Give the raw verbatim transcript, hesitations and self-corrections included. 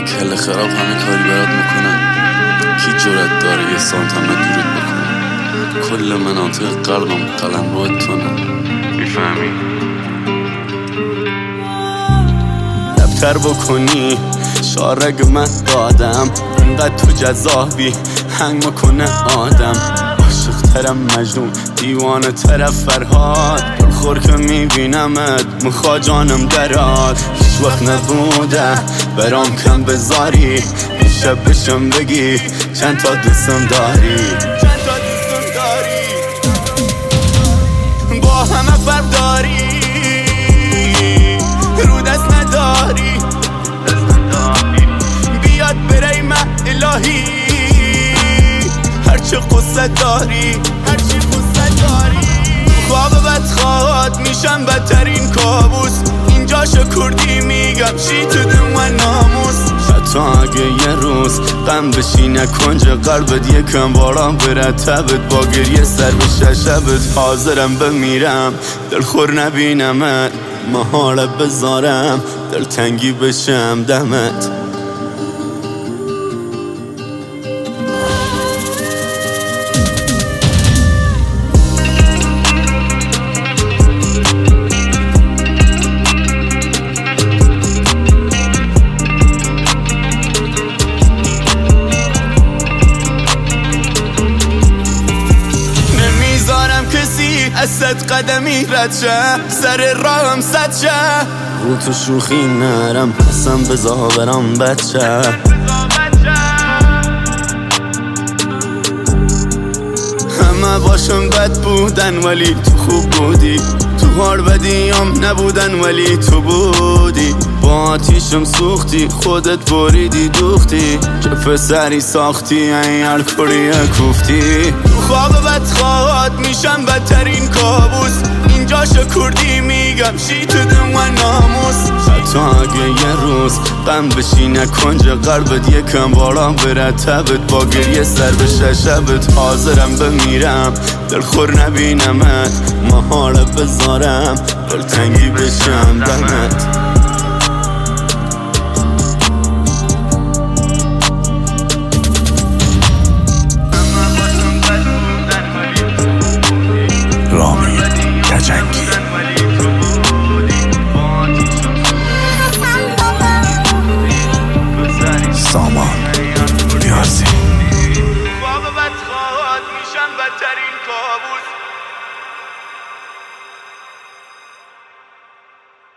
یه کله خراب همه کاری برات میکنن. کی جرأت داره یه سانت هم دورت بکنه؟ کل مناطق قلبم قلم رو تونه. میفهمی؟ دفتر بکنی شارگ من دادم، انقدر تو جذابی هنگ میکنه آدم. عاشق ترم مجنون، دیوانه طرف فرهاد، پرخور که میبینمت مخوا جانم دراد. هیچ وقت نبوده برام کم بذاری، شب بشم بگی چند تا دوستم داری، چند تا دوستم داری. با همه فرق داری، رو دست نداری، بیاد بری من الهی. هرچه قصه داری، هرچی قصه داری. خواب بدخواد میشم بدترین کابوس، اینجا شکردی میگم شی تو دم ناموس. حتی اگه یه روز غم بشینه کنج قلبت، یکم باران بره تبت، با گریه سر بشه شبت. حاضرم بمیرم دلخور نبینمت، محاله بذارم دلتنگی بشم دمت. از صد قدمی رد شه، سر راهم صد شه. رو تو شوخی نرم قسم بزا برام بچه. همه باشم بد بودن ولی تو خوب بودی، تو هار بدیام نبودن ولی تو بودی. با آتیشم سوختی خودت بریدی دوختی، چه پسری ساختی این الکلیه کوفتی. تو خواب بدخواد میشم بدترین کابوس، اینجا شکردی میگم شی تو دم و ناموس. حتی اگه یه روز غم بشینه کنج قلبت، یکم باران بره تبت، با گریه سر بشه شبت. حاضرم بمیرم دلخور نبینمت، محاله بذارم دلتنگی بشم دمت.